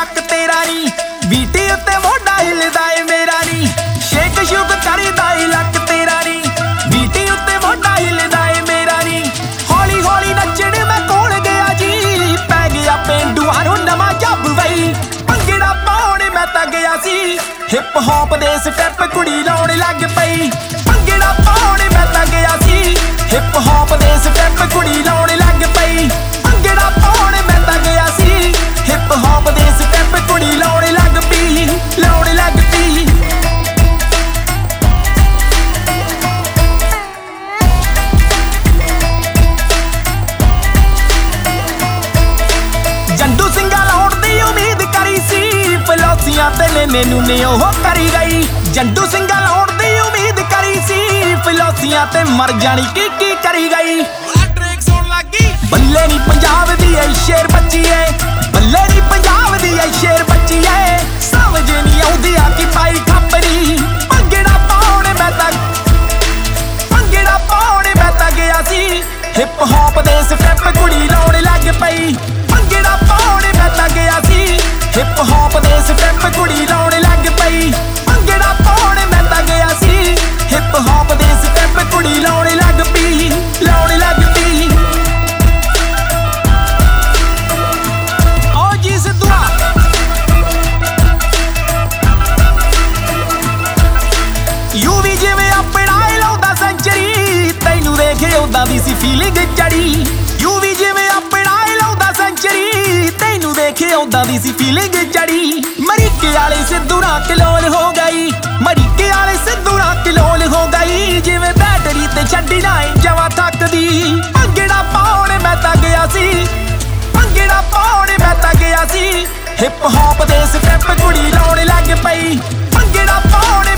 ਲੱਕ ਤੇਰਾ ਨੀ ਬੀਟੀ ਉੱਤੇ ਮੋਢਾ ਹਿਲਦਾ ਏ ਮੇਰਾ ਨੀ ਸ਼ੇਕ ਸ਼ੁਕ ਕਰਦਾ ਏ ਲੱਕ ਤੇਰਾ ਨੀ ਬੀਟੀ ਉੱਤੇ ਮੋਢਾ ਹਿਲਦਾ ਏ ਮੇਰਾ ਨੀ ਹੌਲੀ ਹੌਲੀ ਨੱਚਣ ਮੈਂ ਕੋਲ ਗਿਆ ਜੀ ਪੈ ਗਿਆ ਪੇਂਡੂਆਂ ਨੂੰ ਨਵਾਂ ਜੱਬ ਵਈ ਭੰਗੜਾ ਪਾਉਣ ਮੈਂ ਤਾਂ ਗਿਆ ਸੀ ਹਿਪ ਹੌਪ ਦੇ ਸਟੈਪ ਕੁੜੀ ਲਾਉਣ ਲੱਗ ਪਈ ਭੰਗੜਾ ਪਾਉਣ ਮੈਂ ਤਾਂ ਗਿਆ ਸੀ ਹਿਪ ਹੌਪ ਦੇ ਸਟੈਪ ਕੁੜੀ ਲਾਉਣ ਲੱਗ ਪਈ ਭੰਗੜਾ ਪਾਉਣ ਮੈਂ ਤਾਂ ਗਿਆ ਸੀ ਹਿਪ ਹੌਪ ਦੇ ਸਟੈਪ ਕੁੜੀ ਲਾਉਣ ਲੱਗ ਪਈ ਲਾਉਣ ਲੱਗ ਪਈ ਜੰਡੂ ਸਿੰਘਾਂ ਲਾਉਣ ਦੀ ਉਮੀਦ ਕਰੀ ਸੀ ਫਲੋਸੀਆਂ ਤੇ ਲੈਣੇ ਨੂੰ ਨੇ ਉਹ ਕਰੀ ਗਈ ਜੰਡੂ ਸਿੰਘਾਂ ਲਾਉਣ ਦੀ ਉਮੀਦ ਕਰੀ ਸੀ ਫਲੋਸੀਆਂ ਤੇ ਮਰ ਜਾਣੀ ਕੀ ਕਰੀ ਗਈ ਬੱਲੇ ਨੀ ਪੰਜਾਬ ਦੀ ਐ ਸ਼ੇਰ ਬੱਚੀ ਐ ਬੱਲੇ ਨੀ ਪੰਜਾਬ ਦੀ ਐ ਸ਼ੇਰ ਬੱਚੀ ਐ ਸਮਝ ਨੀ ਆਉਂਦੀ ਆ ਕਿ ਪਾਈ ਖੱਪਰੀ ਭੰਗੜਾ ਪਾਉਣ ਮੈਂ ਤਾਂ ਗਿਆ ਸੀ ਹਿਪ ਹੌਪ ਦੇ ਸਟੈਪ ਕੁੜੀ ਲਾਉਣ ਲੱਗ ਪਈ ਭੰਗੜਾ ਪਾਉਣ ਮੈਂ ਤਾਂ ਗਿਆ ਸੀ ਹਿਪ ਹੌਪ ਦੇ ਸਟੈਪ ਕੁੜੀ ਲਾਉਣ ਲੱਗ ਪਈ ਭੰਗੜਾ ਪਾਉਣ ਮੈਂ ਤਾਂ ਗਿਆ ਸੀ ਹਿਪ ਹੌਪ ਦੇ ਸਟੈਪ ਕੁੜੀ ਲਾਉਣ ਲੱਗ ਪਈ ਲਾਉਣ ਲੱਗ ਪਈ ਯੂਵੀ ਜਿਵੇਂ ਆਪਣਾ ਲਾਉਂਦਾ ਸੈਂਚਰੀ ਤੈਨੂੰ ਦੇਖੇ ਉਦਾਂ ਦੀ ਸੀ ਫੀਲਿੰਗ ਚੜੀ ਯੂਵੀ ਜਿਵੇਂ ਆਪਣਾ ਲਾਉਂਦਾ ਸੈਂਚਰੀ ਤੈਨੂੰ ਦੇਖੇ ਉਦਾਂ ਦੀ ਸੀ ਫੀਲਿੰਗ ਚੜੀ ਮਰੀਕੇ ਵਾਲੇ ਸਿੱਧੂ ਨਾਲ ਕਲੋਲ ਹੋ ਗਈ ਮਰੀਕੇ ਵਾਲੇ ਸਿੱਧੂ ਨਾਲ ਕਲੋਲ ਹੋ ਗਈ ਜਿਵੇਂ ਬੈਟਰੀ ਤੇ ਛੱਡੀ ਨਾ ਜਵਾ ਥੱਕਦੀ ਭੰਗੜਾ ਪਾਉਣ ਮੈਂ ਤਾਂ ਗਿਆ ਸੀ ਭੰਗੜਾ ਪਾਉਣ ਮੈਂ ਤਾਂ ਗਿਆ ਸੀ ਹਿਪ ਹੌਪ ਦੇ ਸਟੈਪ ਕੁੜੀ ਲਾਉਣ ਲੱਗ ਪਈ ਭੰਗੜਾ ਪਾਉਣ